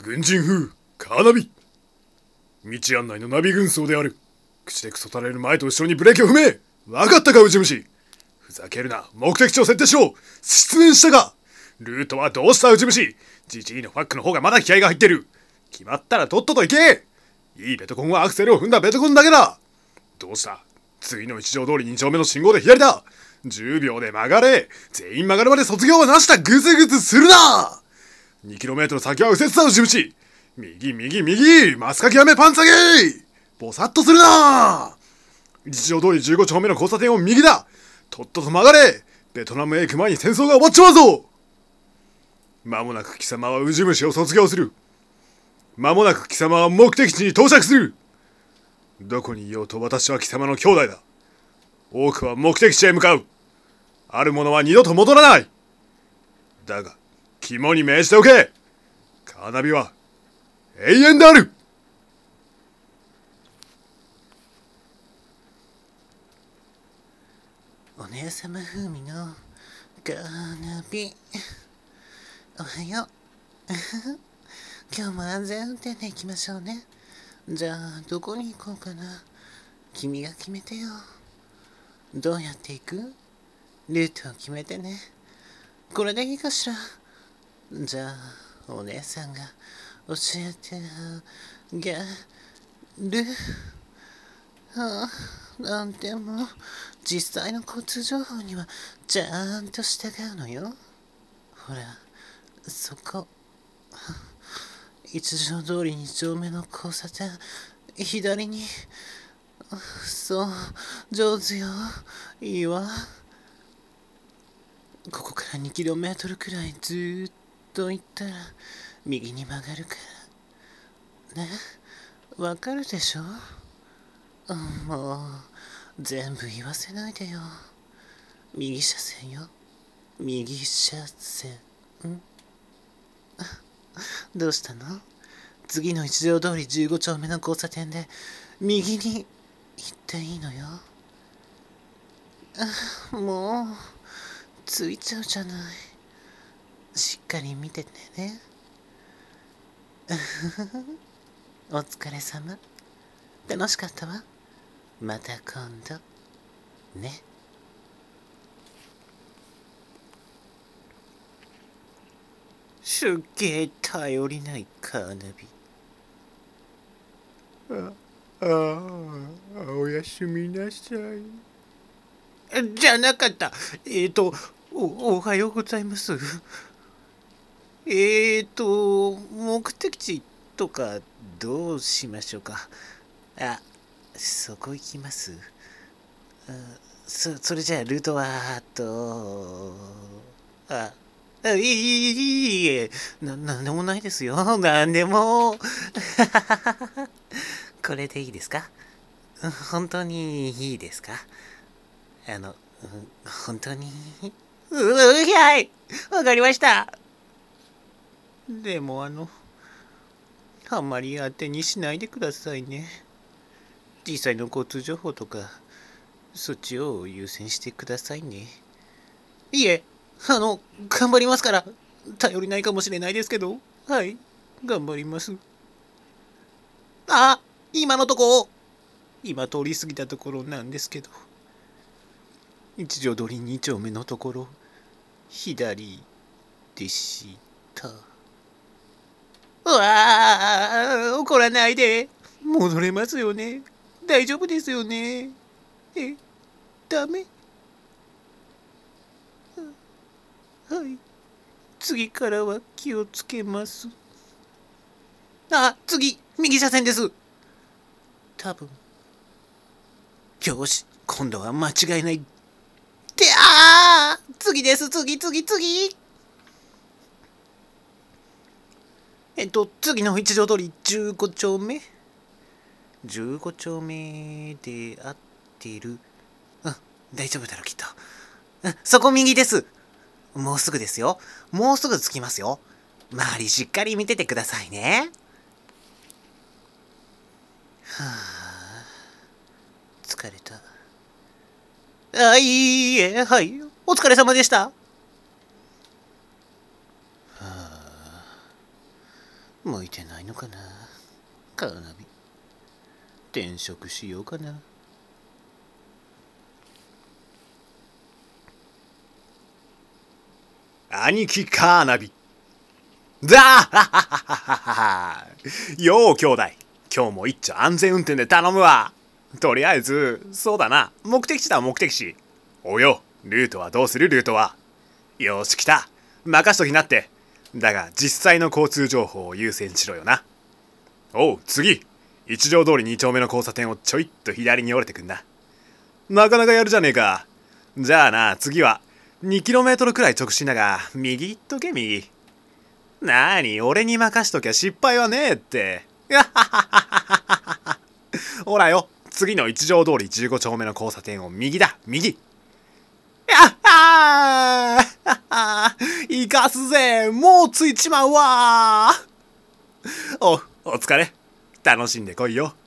軍人風カーナビ。道案内のナビ軍曹である。口でクソたれる前と後ろにブレーキを踏め。分かったか、ウジ虫。ふざけるな。目的地を設定しろ。失念したか。ルートはどうした、ウジ虫。ジジイのファックの方がまだ気合が入ってる。決まったらとっとと行け。いいベトコンはアクセルを踏んだベトコンだけだ。どうした。次の一条通り2丁目の信号で左だ。10秒で曲がれ。全員曲がるまで卒業はなしだ。グズグズするな。2km 先は右折だ、ウジ虫。右右右。マスカキやめパンツ上げ。ボサッとするな。一条通り15丁目の交差点を右だ。とっとと曲がれ。ベトナムへ行く前に戦争が終わっちまうぞ。間もなく貴様はウジ虫を卒業する。間もなく貴様は目的地に到着する。どこにいようと私は貴様の兄弟だ。多くは目的地へ向かう。ある者は二度と戻らない。だが肝に銘じておけ。カーナビは永遠である。 お姉様風味のカーナビ、おはよう。今日も安全運転で行きましょうね。じゃあどこに行こうかな。君が決めてよ。どうやって行く？ルートを決めてね。これでいいかしら。じゃあお姉さんが教えてあげる。なんでも実際の交通情報にはちゃんと従うのよ。ほらそこ、一条通り2丁目の交差点左に。そう上手よ。いいわ。ここから 2km くらいずーっと行ったら右に曲がるからね。わかるでしょ。もう全部言わせないでよ。右車線よ。右車線。どうしたの？次の一条通り15丁目の交差点で右に行っていいのよ。もうついちゃうじゃない。しっかり見ててね。お疲れ様。楽しかったわ。また今度ね。すっげえ頼りないカーナビ。 おやすみなさい。 じゃなかった。おはようございます。目的地とかどうしましょうか。そこ行きます。それじゃあルートはいいえ、なんでもないですよ。なんでも。これでいいですか？本当にいいですか？本当に。はい、わかりました。でもあんまり当てにしないでくださいね。実際の交通情報とか、そっちを優先してくださいね。いえ、頑張りますから。頼りないかもしれないですけど、はい、頑張ります。今のとこ、今通り過ぎたところなんですけど、一条通り2丁目のところ、左でした。うわー、怒らないで。戻れますよね。大丈夫ですよね。ダメ？はい。次からは気をつけます。次、右車線です。多分。よし、今度は間違いない。次です、次。次の一条通り15丁目 ?15 丁目で合ってる。大丈夫だろ、きっと。そこ右です。もうすぐですよ。もうすぐ着きますよ。周りしっかり見ててくださいね。疲れた。いいえ、はい。お疲れ様でした。 向いてないのかな。カーナビ、転職しようかな。 兄貴カーナビ。だあよう兄弟、今日も一丁安全運転で頼むわ。とりあえず、そうだな、目的地だ目的地。およ、ルートはどうするルートは。よし来た、任しときなって。だが実際の交通情報を優先しろよな。おう次、一条通り2丁目の交差点をちょいっと左に折れてくんな。なかなかやるじゃねえか。じゃあな、次は 2km くらい直進だが右行っとけ右。なーに、俺に任しときゃ失敗はねえって。ほらよ、次の一条通り15丁目の交差点を右だ右。やっはー行かすぜ、もう着いちまうわー。お疲れ、楽しんでこいよ。